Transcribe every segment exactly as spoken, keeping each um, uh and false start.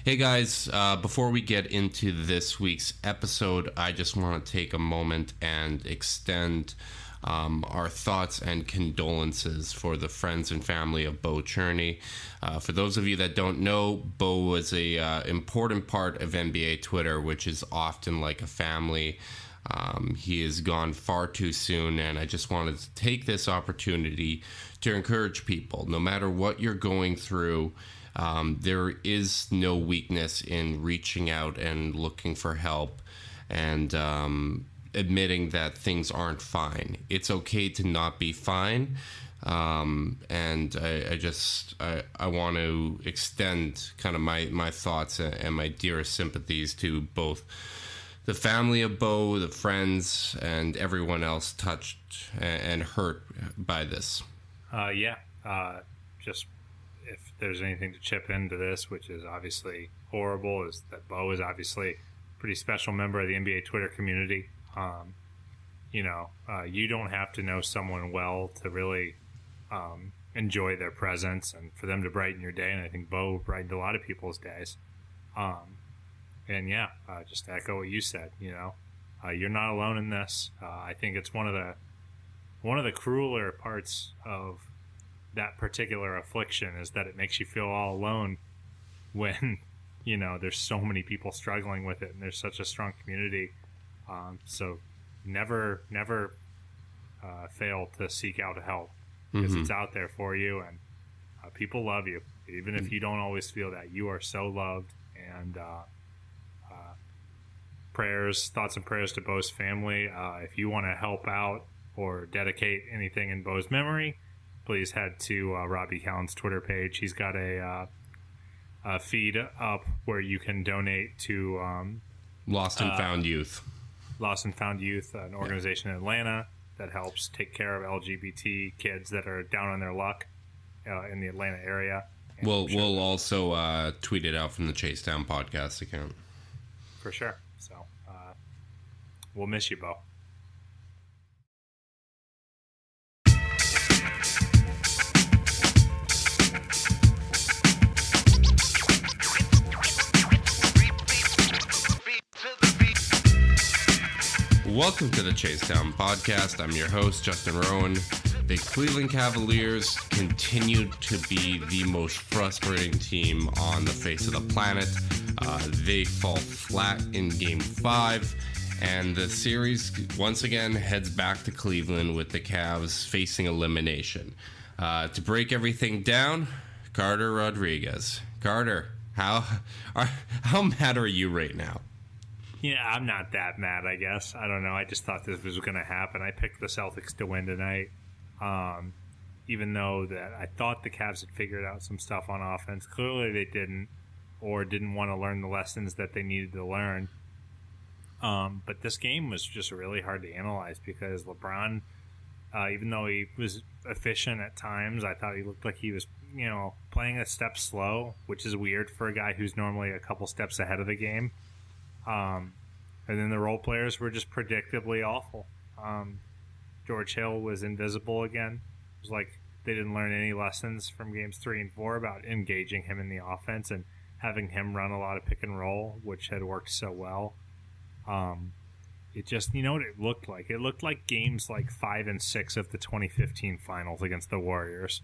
Hey guys, uh, before we get into this week's episode, I just want to take a moment and extend um, our thoughts and condolences for the friends and family of Bo Cherney. Uh, for those of you that don't know, Bo was a uh, important part of N B A Twitter, which is often like a family. Um, he is gone far too soon, and I just wanted to take this opportunity to encourage people, no matter what you're going through. Um, there is no weakness in reaching out and looking for help and um, admitting that things aren't fine. It's okay to not be fine. Um, and I, I just, I, I want to extend kind of my, my thoughts and my dearest sympathies to both the family of Bo, the friends, and everyone else touched and hurt by this. Uh, yeah, uh, just if there's anything to chip into this, which is obviously horrible, is that Bo is obviously a pretty special member of the N B A Twitter community. Um, you know, uh, you don't have to know someone well to really um, enjoy their presence and for them to brighten your day. And I think Bo brightened a lot of people's days. Um, and yeah, uh, just to echo what you said, you know, uh, you're not alone in this. Uh, I think it's one of the one of the crueler parts of that particular affliction is that it makes you feel all alone when, you know, there's so many people struggling with it and there's such a strong community. Um, so never, never uh, fail to seek out help because mm-hmm. it's out there for you, and uh, people love you. Even if you don't always feel that, you are so loved. And uh, uh, prayers, thoughts and prayers to Bo's family. Uh, if you want to help out or dedicate anything in Bo's memory, please head to uh, Robbie Cowan's Twitter page. He's got a, uh, a feed up where you can donate to um, Lost and uh, Found Youth. Lost and Found Youth, an organization yeah. in Atlanta that helps take care of L G B T kids that are down on their luck uh, in the Atlanta area. And We'll sure we'll also uh, tweet it out from the Chase Down podcast account. For sure. So uh, we'll miss you, Bo. Welcome to the Chase Down podcast. I'm your host, Justin Rowan. The Cleveland Cavaliers continue to be the most frustrating team on the face of the planet. Uh, they fall flat in Game five, and the series once again heads back to Cleveland with the Cavs facing elimination. Uh, to break everything down, Carter Rodriguez. Carter, how are, how mad are you right now? Yeah, I'm not that mad, I guess. I don't know. I just thought this was going to happen. I picked the Celtics to win tonight, um, even though that I thought the Cavs had figured out some stuff on offense. Clearly they didn't, or didn't want to learn the lessons that they needed to learn. Um, but this game was just really hard to analyze because LeBron, uh, even though he was efficient at times, I thought he looked like he was, you know, playing a step slow, which is weird for a guy who's normally a couple steps ahead of the game. Um, and then the role players were just predictably awful. Um, George Hill was invisible again. It was like they didn't learn any lessons from games three and four about engaging him in the offense and having him run a lot of pick and roll, which had worked so well. Um, it just, you know what it looked like? It looked like games like five and six of the twenty fifteen finals against the Warriors.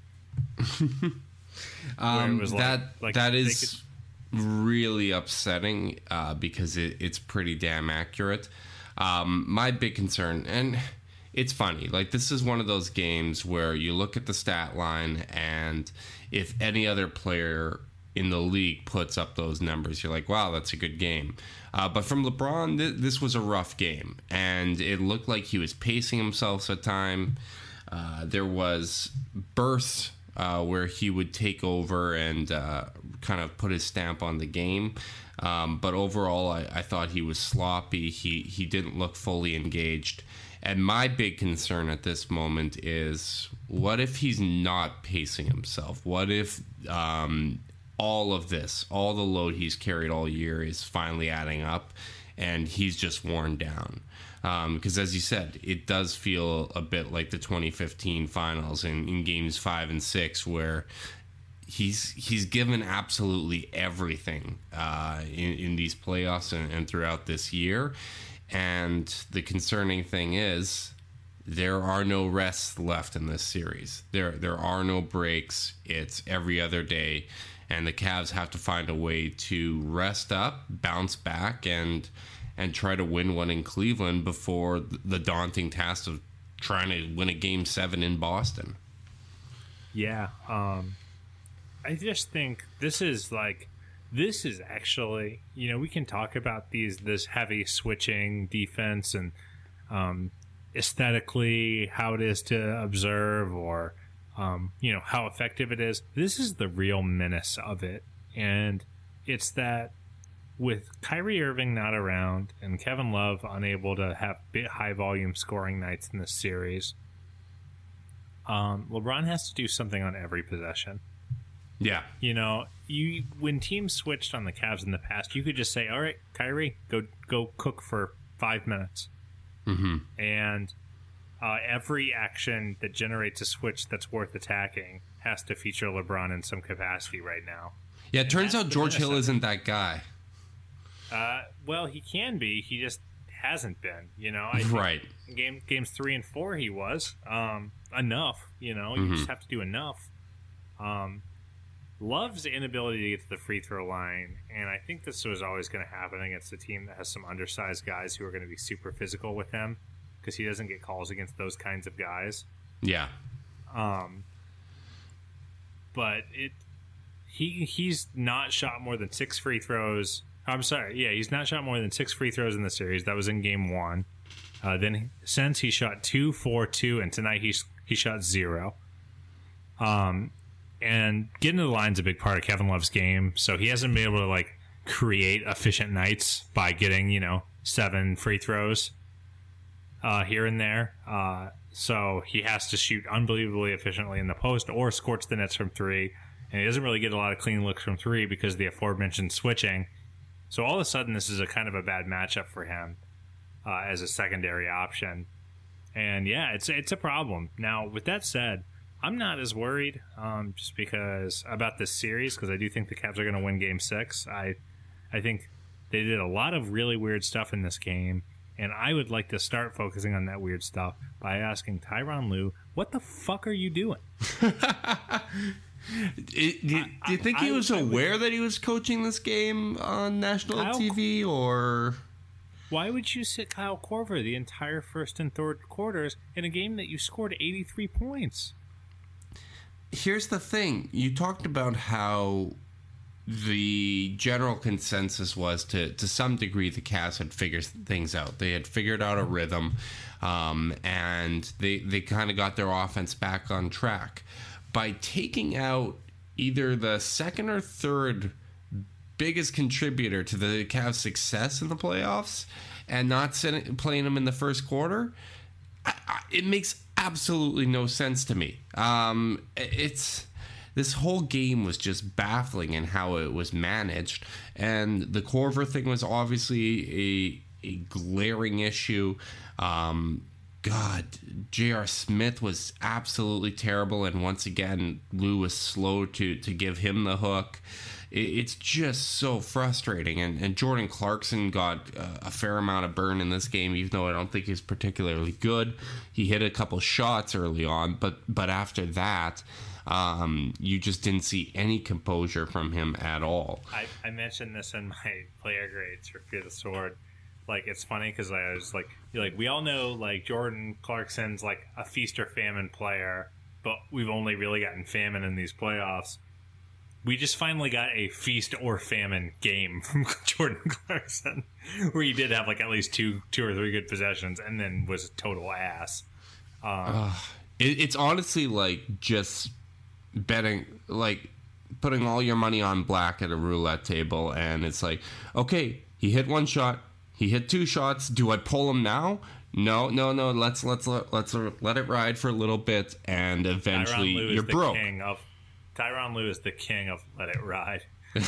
um, was that, like, like that is really upsetting uh, because it, it's pretty damn accurate. Um, my big concern, and it's funny, like this is one of those games where you look at the stat line, and if any other player in the league puts up those numbers, you're like, wow, that's a good game. Uh, but from LeBron, th- this was a rough game, and it looked like he was pacing himself at time. Uh, there was bursts Uh, where he would take over and uh, kind of put his stamp on the game. Um, but overall, I, I thought he was sloppy. He, he didn't look fully engaged. And my big concern at this moment is, what if he's not pacing himself? What if um, all of this, all the load he's carried all year is finally adding up and he's just worn down? Because um, as you said, it does feel a bit like the twenty fifteen finals in, in games five and six, where he's he's given absolutely everything uh, in, in these playoffs and, and throughout this year. And the concerning thing is there are no rests left in this series. There there are no breaks. It's every other day. And the Cavs have to find a way to rest up, bounce back, and and try to win one in Cleveland before the daunting task of trying to win a game seven in Boston. Yeah. Um, I just think this is like, this is actually, you know, we can talk about these, this heavy switching defense and um, aesthetically how it is to observe or, um, you know, how effective it is. This is the real menace of it. And it's that with Kyrie Irving not around and Kevin Love unable to have bit high volume scoring nights in this series, um, LeBron has to do something on every possession. Yeah. You know, you when teams switched on the Cavs in the past, you could just say, all right, Kyrie, go go cook for five minutes. Mm-hmm. And uh, every action that generates a switch that's worth attacking has to feature LeBron in some capacity right now. Yeah, it and turns out George Hill isn't that guy. Uh, well, he can be. He just hasn't been. You know, I think right. Game games three and four, he was um, enough. You know, you Mm-hmm. just have to do enough. Um, Love's inability to get to the free throw line, and I think this was always going to happen against a team that has some undersized guys who are going to be super physical with him, because he doesn't get calls against those kinds of guys. Yeah. Um, but it he he's not shot more than six free throws. I'm sorry, yeah, he's not shot more than six free throws in the series. That was in game one. Uh, then since he shot two, four, two, and tonight he's he shot zero. Um, and getting to the line's a big part of Kevin Love's game, so he hasn't been able to like create efficient nights by getting, you know, seven free throws uh, here and there. Uh, so he has to shoot unbelievably efficiently in the post or scorch the nets from three, and he doesn't really get a lot of clean looks from three because of the aforementioned switching. So all of a sudden, this is a kind of a bad matchup for him uh, as a secondary option. And yeah, it's it's a problem. Now, with that said, I'm not as worried um, just because about this series, because I do think the Cavs are going to win Game Six. I I think they did a lot of really weird stuff in this game, and I would like to start focusing on that weird stuff by asking Tyronn Lue, "What the fuck are you doing?" It, do, you, do you think I, he was I, aware I would, that he was coaching this game on national Kyle, T V, or why would you sit Kyle Korver the entire first and third quarters in a game that you scored eighty-three points? Here's the thing. You talked about how the general consensus was to, to some degree the Cavs had figured things out. They had figured out a rhythm, um, and they, they kind of got their offense back on track. By taking out either the second or third biggest contributor to the Cavs' success in the playoffs and not sitting, playing them in the first quarter, I, I, it makes absolutely no sense to me. Um, it's this whole game was just baffling in how it was managed, and the Korver thing was obviously a a glaring issue. Um, God, J R. Smith was absolutely terrible, and once again, Lue was slow to, to give him the hook. It, it's just so frustrating, and, and Jordan Clarkson got uh, a fair amount of burn in this game, even though I don't think he's particularly good. He hit a couple shots early on, but, but after that, um, you just didn't see any composure from him at all. I, I mentioned this in my player grades for Fear the Sword. Like, it's funny because I was like, you're like, we all know like Jordan Clarkson's like a feast or famine player, but we've only really gotten famine in these playoffs. We just finally got a feast or famine game from Jordan Clarkson, where he did have like at least two, two or three good possessions, and then was a total ass. Um, uh, it, it's honestly like just betting, like putting all your money on black at a roulette table, and it's like, okay, he hit one shot. He hit two shots. Do I pull him now? No, no, no. Let's let's let, let's let it ride for a little bit, and eventually you're the broke. King of, Tyronn Lue is the king of let it ride.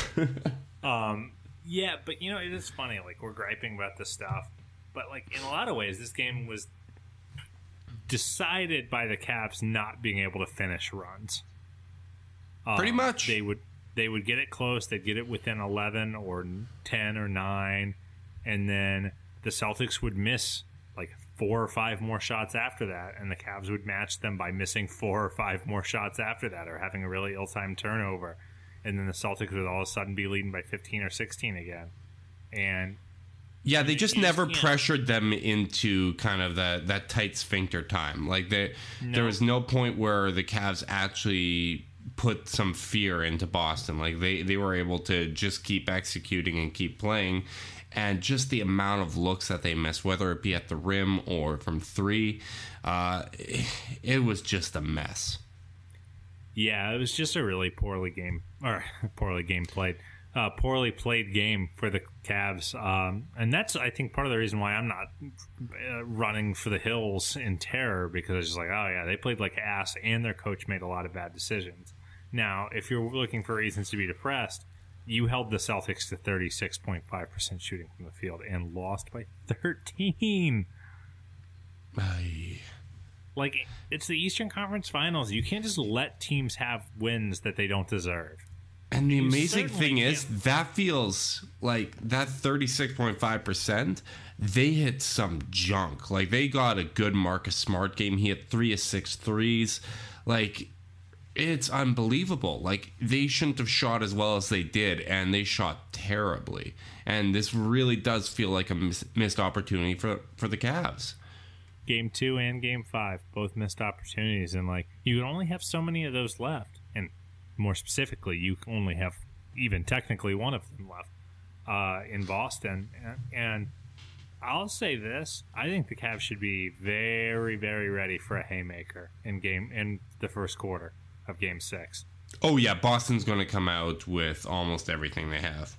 um, yeah, but you know it is funny. Like we're griping about this stuff, but like in a lot of ways, this game was decided by the Cavs not being able to finish runs. Um, Pretty much. They would they would get it close. They'd get it within eleven or ten or nine, and then the Celtics would miss like four or five more shots after that, and the Cavs would match them by missing four or five more shots after that, or having a really ill-timed turnover, and then the Celtics would all of a sudden be leading by fifteen or sixteen again. And yeah, they just never can't. pressured them into kind of that that tight sphincter time. Like they, No. there was no point where the Cavs actually put some fear into Boston. Like they, they were able to just keep executing and keep playing, and just the amount of looks that they missed, whether it be at the rim or from three, uh, it was just a mess. Yeah, it was just a really poorly game or poorly game played. Uh, poorly played game for the Cavs, um, and that's I think part of the reason why I'm not uh, running for the hills in terror, because it's just like, oh yeah, they played like ass, and their coach made a lot of bad decisions. Now, if you're looking for reasons to be depressed, you held the Celtics to thirty-six point five percent shooting from the field and lost by thirteen. Aye. Like, it's the Eastern Conference Finals. You can't just let teams have wins that they don't deserve. And the You amazing certainly thing is, can't. that feels like that thirty-six point five percent, they hit some junk. Like, they got a good Marcus Smart game. He hit three of six threes. Like, it's unbelievable. Like, they shouldn't have shot as well as they did, and they shot terribly. And this really does feel like a mis- missed opportunity for, for the Cavs. Game two and game five, both missed opportunities. And, like, you only have so many of those left. And more specifically, you only have even technically one of them left uh, in Boston. And, and I'll say this. I think the Cavs should be very, very ready for a haymaker in game in the first quarter of game six. Oh, yeah. Boston's going to come out with almost everything they have.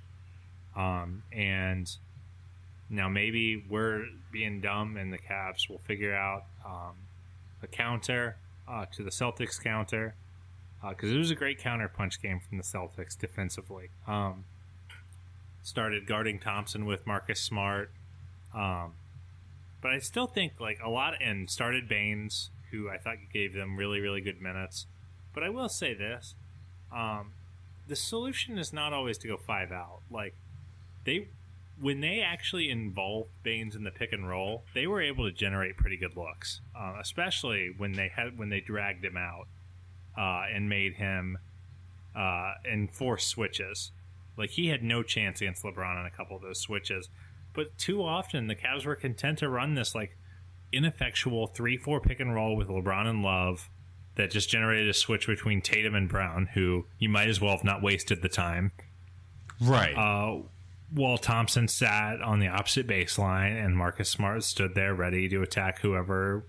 Um, and now maybe we're being dumb, and the Cavs will figure out um, a counter uh, to the Celtics counter, because uh, it was a great counter-punch game from the Celtics defensively. Um, started guarding Thompson with Marcus Smart. Um, but I still think like a lot, and started Baines, who I thought gave them really, really good minutes. But I will say this. Um, the solution is not always to go five out. Like, they... When they actually involved Baines in the pick and roll, they were able to generate pretty good looks, uh, especially when they had when they dragged him out uh, and made him uh, enforce switches. Like, he had no chance against LeBron on a couple of those switches. But too often, the Cavs were content to run this like ineffectual three four pick and roll with LeBron and Love that just generated a switch between Tatum and Brown, who you might as well have not wasted the time. Right. Uh, While Thompson sat on the opposite baseline and Marcus Smart stood there ready to attack whoever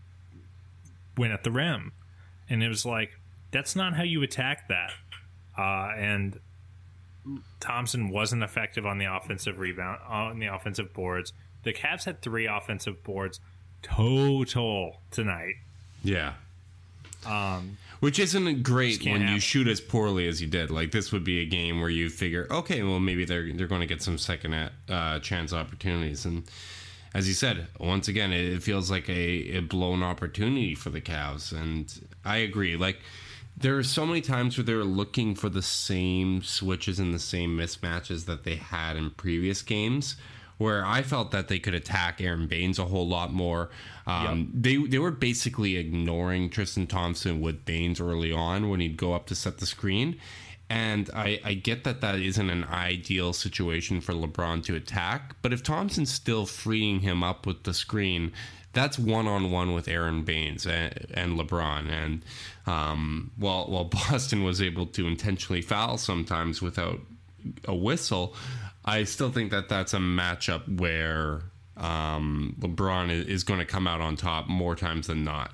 went at the rim. And it was like, that's not how you attack that. Uh, and Thompson wasn't effective on the offensive rebound, on the offensive boards. The Cavs had three offensive boards total tonight. Yeah. Um, Which isn't great when happen. you shoot as poorly as you did. Like, this would be a game where you figure, okay, well, maybe they're they're going to get some second at, uh, chance opportunities. And as you said, once again, it, it feels like a, a blown opportunity for the Cavs. And I agree. Like, there are so many times where they're looking for the same switches and the same mismatches that they had in previous games, where I felt that they could attack Aaron Baines a whole lot more. Um, yep. They they were basically ignoring Tristan Thompson with Baines early on when he'd go up to set the screen. And I, I get that that isn't an ideal situation for LeBron to attack. But if Thompson's still freeing him up with the screen, that's one-on-one with Aaron Baines and, and LeBron. And um, while, while Boston was able to intentionally foul sometimes without a whistle, I still think that that's a matchup where um, LeBron is, is going to come out on top more times than not.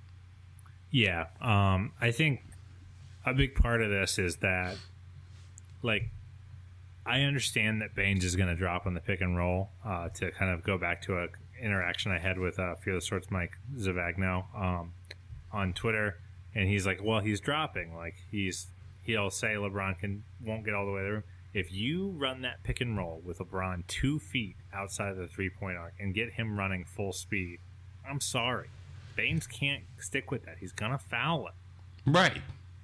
Yeah. Um, I think a big part of this is that, like, I understand that Baines is going to drop on the pick and roll uh, to kind of go back to a interaction I had with uh, Fearless Sorts Mike Zavagno um, on Twitter. And he's like, well, he's dropping. Like, he's he'll say LeBron can won't get all the way there. If you run that pick and roll with LeBron two feet outside of the three-point arc and get him running full speed, I'm sorry. Baines can't stick with that. He's going to foul it. Right.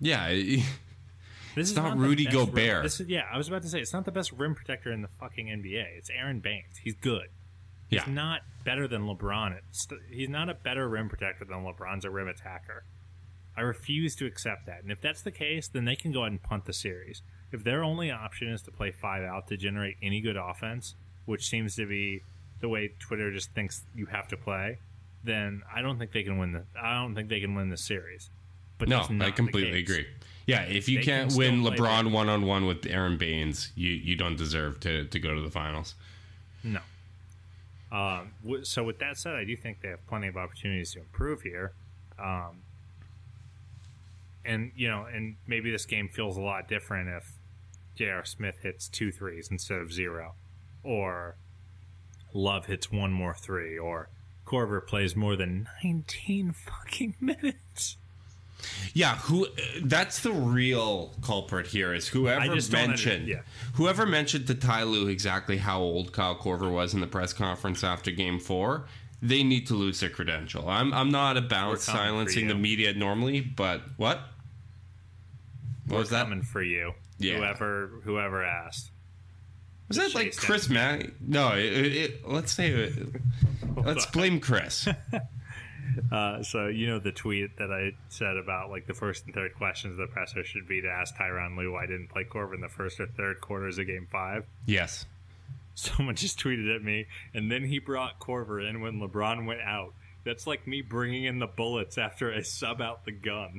Yeah, it, This it's is not not Rudy the best Gobert. Rim, this is, yeah, I was about to say it's not the best rim protector in the fucking N B A. It's Aaron Baines. He's good. He's Yeah. not better than LeBron. It's, he's not a better rim protector than LeBron's a rim attacker. I refuse to accept that. And if that's the case, then they can go ahead and punt the series. If their only option is to play five out to generate any good offense, which seems to be the way Twitter just thinks you have to play, then I don't think they can win the. I don't think they can win the series. But No, that's not I completely the case. agree. Yeah, if you They can't can win still play LeBron better. one on one with Aaron Baines, you, you don't deserve to, to go to the finals. No. Um, w- so with that said, I do think they have plenty of opportunities to improve here. Um, and, you know, and maybe this game feels a lot different if J R. Smith hits two threes instead of zero. Or Love hits one more three. Or Corver plays more than nineteen fucking minutes. Yeah, who? That's the real culprit here. Is I whoever just don't under- mentioned, yeah. whoever mentioned to Ty Lue exactly how old Kyle Korver was in the press conference after Game Four. They need to lose their credential. I'm I'm not about We're coming for silencing the you. media normally, but what? What We're was that? coming for you. Yeah. Whoever whoever asked. Was that like Chase Chris Mack? No, it, it, it, let's say it, let's blame Chris. Uh, so you know the tweet that I said about like the first and third questions of the presser should be to ask Tyronn Lue why didn't play Korver in the first or third quarters of Game Five. Yes. Someone just tweeted at me, and then he brought Korver in when LeBron went out. That's like me bringing in the bullets after I sub out the gun.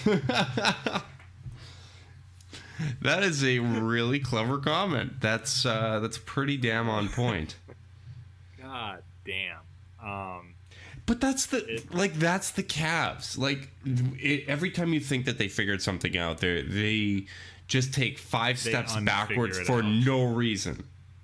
That is a really clever comment. That's uh, that's pretty damn on point. God damn. Um, But that's the It- like that's the Cavs. Like it, every time you think that they figured something out, they they just take five They steps unfigure backwards it for out. no reason.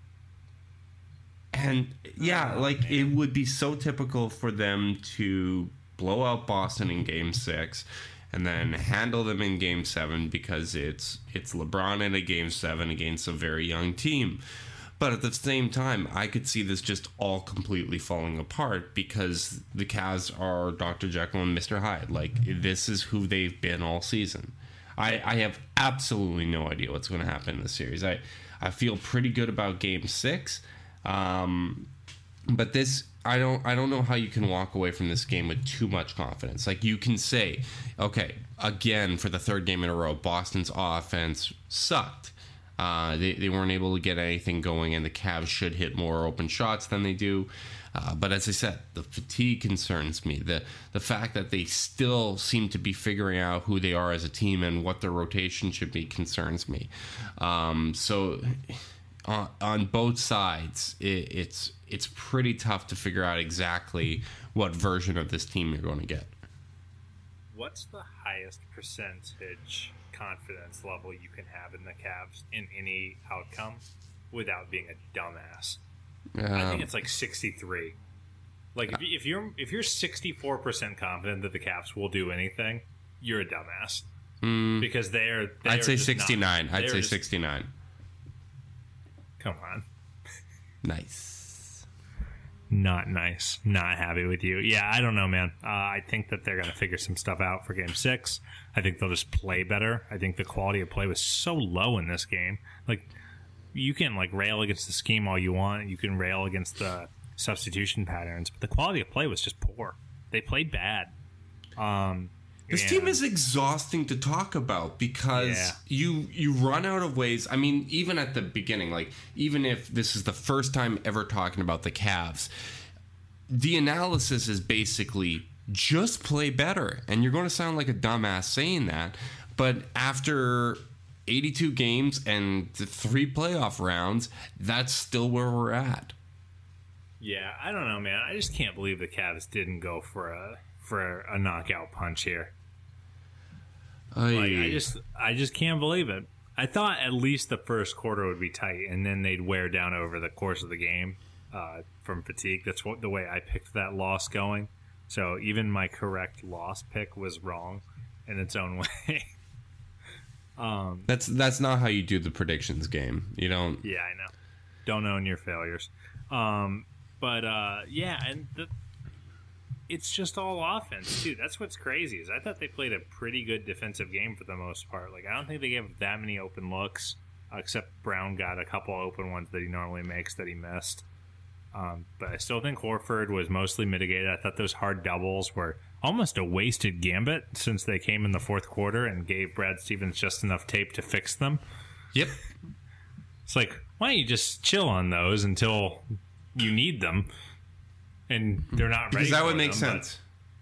And yeah, Oh, like man. it would be so typical for them to blow out Boston in Game Six, and then handle them in Game Seven because it's it's LeBron in a Game Seven against a very young team. But at the same time, I could see this just all completely falling apart because the Cavs are Doctor Jekyll and Mister Hyde. Like, this is who they've been all season. I, I have absolutely no idea what's going to happen in this series. I, I feel pretty good about Game Six, um, but this I don't I don't know how you can walk away from this game with too much confidence. Like, you can say, okay, again for the third game in a row, Boston's offense sucked. Uh, they, they weren't able to get anything going, and the Cavs should hit more open shots than they do. Uh, but as I said, the fatigue concerns me. The the fact that they still seem to be figuring out who they are as a team and what their rotation should be concerns me. Um, so on, on both sides, it, it's it's pretty tough to figure out exactly what version of this team you're going to get. what's the highest percentage confidence level you can have in the Cavs in any outcome without being a dumbass? I think Um, it's like sixty-three. Like if, you- if you're if you're sixty-four percent confident that the Cavs will do anything, you're a dumbass. mm, Because they're, they I'd are say just not- sixty-nine. I'd they're say just- sixty-nine. Come on. Nice. Not nice. Not happy with you. Yeah, I don't know, man. Uh, I think that they're going to figure some stuff out for Game Six. I think they'll just play better. I think the quality of play was so low in this game. Like, you can like rail against the scheme all you want. You can rail against the substitution patterns, but the quality of play was just poor. They played bad. Um, This and- team is exhausting to talk about because Yeah. you you run out of ways. I mean, even at the beginning, like even if this is the first time ever talking about the Cavs, the analysis is basically just play better. And you're going to sound like a dumbass saying that, but after eighty-two games and the three playoff rounds, that's still where we're at. Yeah, I don't know, man. I just can't believe the Cavs didn't go for a for a knockout punch here. Like, I just I just can't believe it. I thought at least the first quarter would be tight, and then they'd wear down over the course of the game uh, from fatigue. That's what the way I picked that loss going. So even my correct loss pick was wrong in its own way. um, that's that's not how you do the predictions game. You don't. yeah, I know. Don't own your failures. Um, but uh, yeah, and the it's just all offense too. That's what's crazy. Is I thought they played a pretty good defensive game for the most part. Like I don't think they gave that many open looks, uh, except Brown got a couple open ones that he normally makes that he missed. Um, but I still think Horford was mostly mitigated. I thought those hard doubles were almost a wasted gambit since they came in the fourth quarter and gave Brad Stevens just enough tape to fix them. Yep. It's like, why don't you just chill on those until you need them? And they're not ready. Because that for would make them, sense.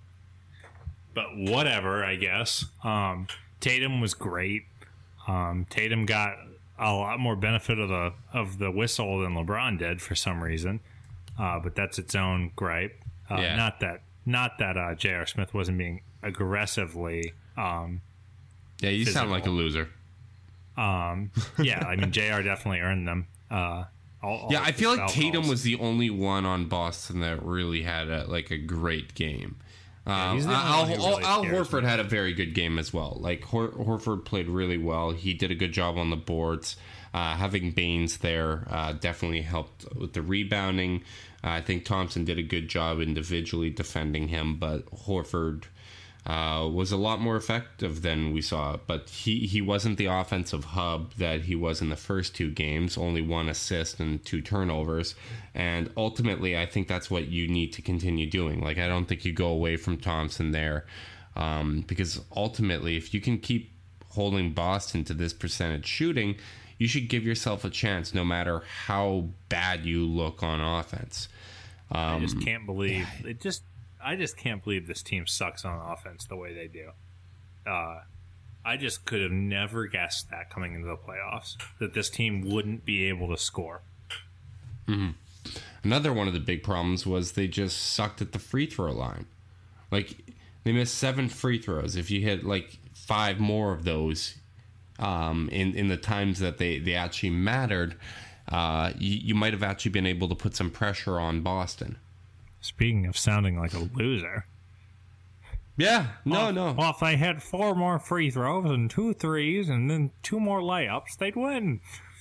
But, but whatever, I guess. Um, Tatum was great. Um, Tatum got a lot more benefit of the of the whistle than LeBron did for some reason. Uh, but that's its own gripe. Uh, yeah. Not that not that uh, J R. Smith wasn't being aggressively. Um, yeah, you physical. sound like a loser. Um, yeah, I mean J R definitely earned them. Uh, all, all yeah, I feel like Tatum calls. was the only one on Boston that really had a, like a great game. Um, yeah, Al, really Al, Al Horford me. had a very good game as well. Like Hor- Horford played really well. He did a good job on the boards. Uh, having Baines there uh, definitely helped with the rebounding. Uh, I think Thompson did a good job individually defending him, but Horford uh, was a lot more effective than we saw. But he, he wasn't the offensive hub that he was in the first two games, only one assist and two turnovers. And ultimately, I think that's what you need to continue doing. Like, I don't think you go away from Thompson there um, because ultimately, if you can keep holding Boston to this percentage shooting, you should give yourself a chance no matter how bad you look on offense. Um, I just can't believe it. Just I just can't believe this team sucks on offense the way they do. Uh, I just could have never guessed that coming into the playoffs that this team wouldn't be able to score. Mm-hmm. Another one of the big problems was they just sucked at the free throw line. Like they missed seven free throws. If you hit like five more of those um, in in the times that they they actually mattered. Uh, you, you might have actually been able to put some pressure on Boston. Speaking of sounding like a loser. Yeah, no, well, no. Well, if they had four more free throws and two threes and then two more layups, they'd win.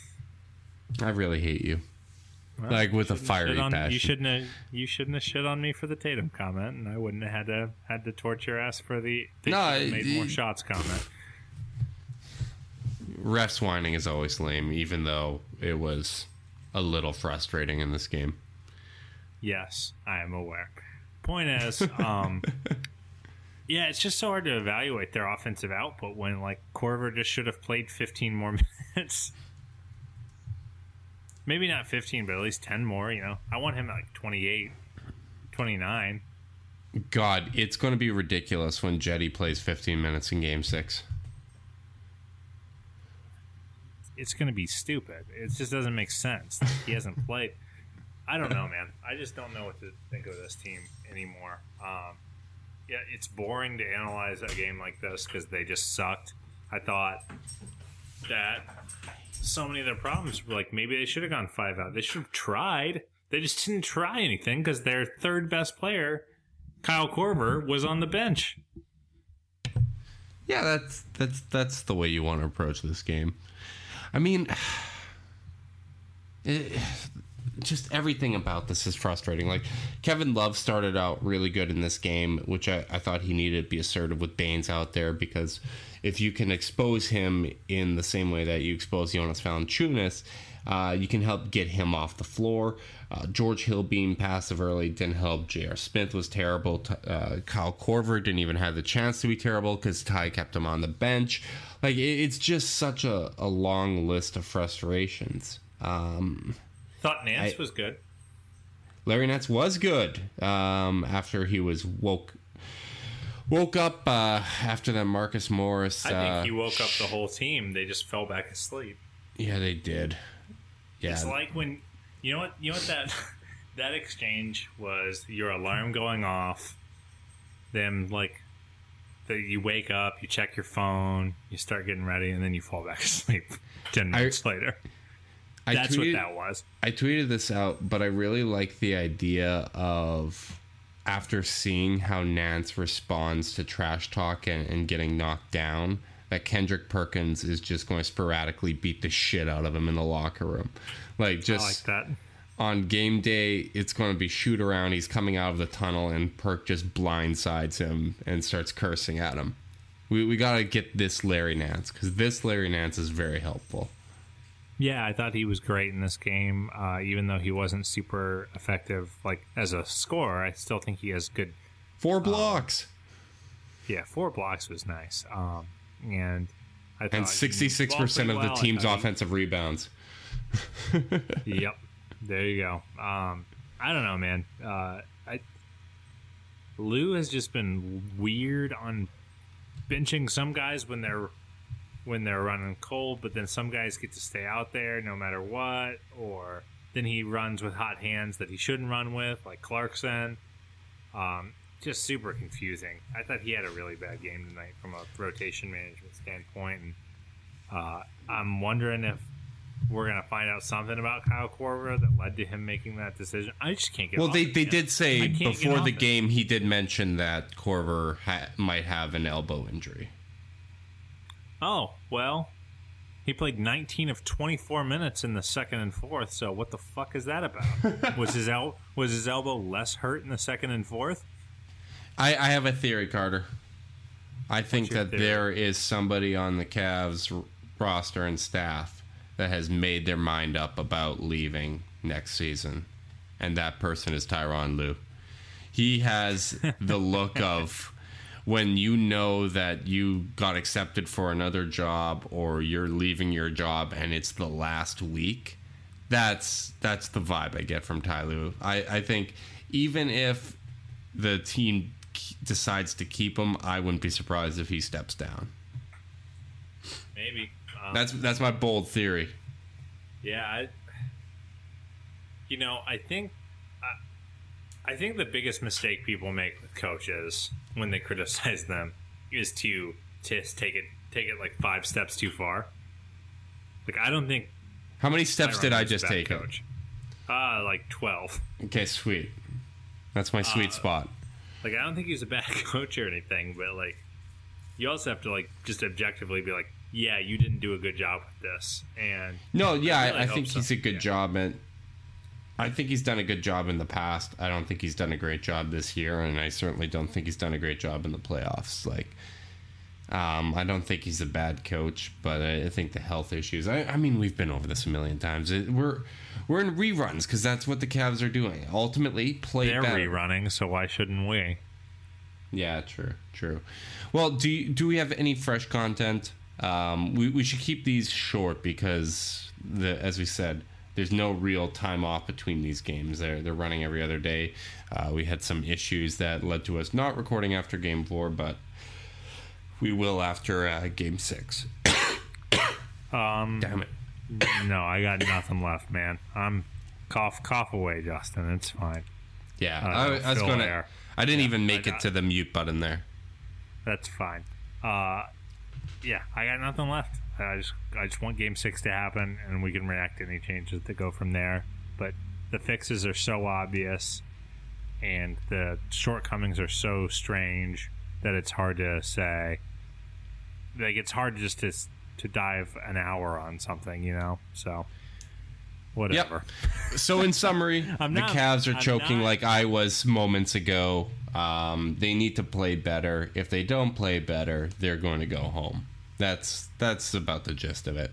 I really hate you. Well, like with a fiery on, passion. You shouldn't have. You shouldn't have shit on me for the Tatum comment, and I wouldn't have had to had to torture ass for the. They no, should have made it, more shots comment. Refs whining is always lame, even though it was a little frustrating in this game. Yes, I am aware. Point is, um, yeah, it's just so hard to evaluate their offensive output when, like, Korver just should have played fifteen more minutes. Maybe not fifteen, but at least ten more, you know. I want him at, like, twenty-eight, twenty-nine. God, it's going to be ridiculous when Jetty plays fifteen minutes in Game six. It's going to be stupid. It just doesn't make sense. He hasn't played. I don't know, man. I just don't know what to think of this team anymore. Um, yeah, it's boring to analyze a game like this because they just sucked. I thought that so many of their problems were like maybe they should have gone five out. They should have tried. They just didn't try anything because their third best player, Kyle Korver, was on the bench. Yeah, that's that's that's the way you want to approach this game. I mean, it, just everything about this is frustrating. Like, Kevin Love started out really good in this game, which I, I thought he needed to be assertive with Baines out there, because if you can expose him in the same way that you expose Jonas Valanciunas, uh, you can help get him off the floor. Uh, George Hill being passive early didn't help. J R. Smith was terrible. T- uh, Kyle Korver didn't even have the chance to be terrible because Ty kept him on the bench. Like, it, it's just such a, a long list of frustrations. Um, Thought Nance I, was good. Larry Nance was good um, after he was woke woke up uh, after that Marcus Morris. I think uh, he woke up the whole team. They just fell back asleep. Yeah, they did. Yeah. It's like when you know what you know what that that exchange was. Your alarm going off, them like that you wake up, you check your phone, you start getting ready, and then you fall back asleep ten minutes I, later. I That's tweeted, what that was. I tweeted this out, but I really like the idea of, after seeing how Nance responds to trash talk and, and getting knocked down, that Kendrick Perkins is just going to sporadically beat the shit out of him in the locker room. Like, just I like that. on game day, it's going to be shoot around. He's coming out of the tunnel, and Perk just blindsides him and starts cursing at him. We we got to get this Larry Nance, because this Larry Nance is very helpful. Yeah, I thought he was great in this game, uh, even though he wasn't super effective. Like, as a scorer, I still think he has good... Four blocks. Um, yeah, four blocks was nice. Um, and I thought and sixty-six percent of the well. team's I mean, offensive rebounds. Yep. There you go. Um, I don't know, man. Uh, I Lou has just been weird on benching some guys when they're when they're running cold, but then some guys get to stay out there no matter what, or then he runs with hot hands that he shouldn't run with, like Clarkson. Um, just super confusing. I thought he had a really bad game tonight from a rotation management standpoint, and uh, I'm wondering if we're going to find out something about Kyle Korver that led to him making that decision. I just can't get well, off they, it, they man. did say before the it. game, he did mention that Korver ha- might have an elbow injury. Oh, well, he played nineteen of twenty-four minutes in the second and fourth, so what the fuck is that about? was his el- was his elbow less hurt in the second and fourth? I, I have a theory, Carter. I think that theory? there is somebody on the Cavs r- roster and staff that has made their mind up about leaving next season, and that person is Tyronn Lue. He has the look of when you know that you got accepted for another job or you're leaving your job and it's the last week. That's that's the vibe I get from Ty Lue. I, I think even if the team decides to keep him, I wouldn't be surprised if he steps down. Maybe. Um, That's that's my bold theory. Yeah, I, you know, I think, I, I think the biggest mistake people make with coaches when they criticize them is to just take it, take it like five steps too far. Like, I don't think. How many steps Tyronn did I was a just bad take? Coach. Uh, like twelve. Okay, sweet. That's my sweet Uh, spot. Like, I don't think he's a bad coach or anything, but like, you also have to like just objectively be like, yeah, you didn't do a good job with this. And No, yeah, I, I, really I hope think so. he's a good Yeah. job, and I think he's done a good job in the past. I don't think he's done a great job this year, and I certainly don't think he's done a great job in the playoffs. Like, um, I don't think he's a bad coach, but I, I think the health issues. I, I mean, we've been over this a million times. It, we're we're in reruns because that's what the Cavs are doing. Ultimately, play They're better. rerunning, so why shouldn't we? Yeah, true, true. Well, do you, do we have any fresh content? Um, we we should keep these short because the as we said, there's no real time off between these games. They're they're running every other day. Uh, we had some issues that led to us not recording after game four, but we will after uh, game six. Um, Damn it! No, I got nothing left, man. I'm cough cough away, Justin. It's fine. Yeah, Uh, I, I was fill gonna. air. I didn't Yeah, even make I it got to the mute button there. That's fine. Uh, yeah, I got nothing left. I just I just want Game Six to happen, and we can react to any changes that go from there. But the fixes are so obvious, and the shortcomings are so strange that it's hard to say. Like, it's hard just to to dive an hour on something, you know. So whatever. Yep. So in summary, I'm the not- Cavs are I'm choking not- like I was moments ago. Um, they need to play better. If they don't play better, they're going to go home. That's that's about the gist of it.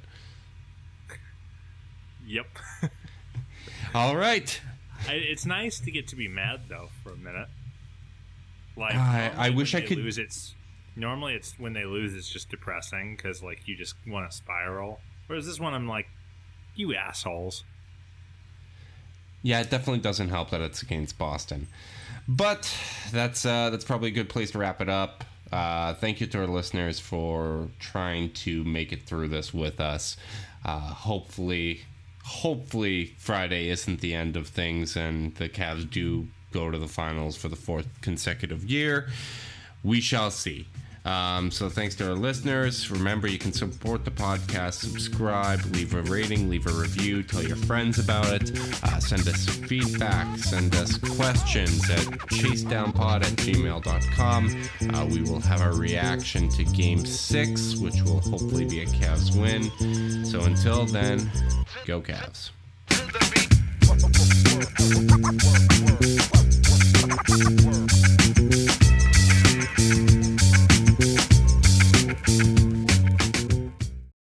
Yep. All right. I, it's nice to get to be mad though for a minute. Like I- normally I when wish I they could- Lose, it's normally it's when they lose, it's just depressing because like you just want to spiral. Whereas this one, I'm like, you assholes. Yeah, it definitely doesn't help that it's against Boston. But that's uh, that's probably a good place to wrap it up. Uh, thank you to our listeners for trying to make it through this with us. Uh, hopefully, hopefully Friday isn't the end of things and the Cavs do go to the finals for the fourth consecutive year. We shall see. Um, so thanks to our listeners. Remember, you can support the podcast, subscribe, leave a rating, leave a review, tell your friends about it, uh, send us feedback, send us questions at chasedownpod at gmail dot com. Uh, we will have a reaction to game six, which will hopefully be a Cavs win. So until then, go Cavs. To the beat. Work, work, work, work, work, work, work.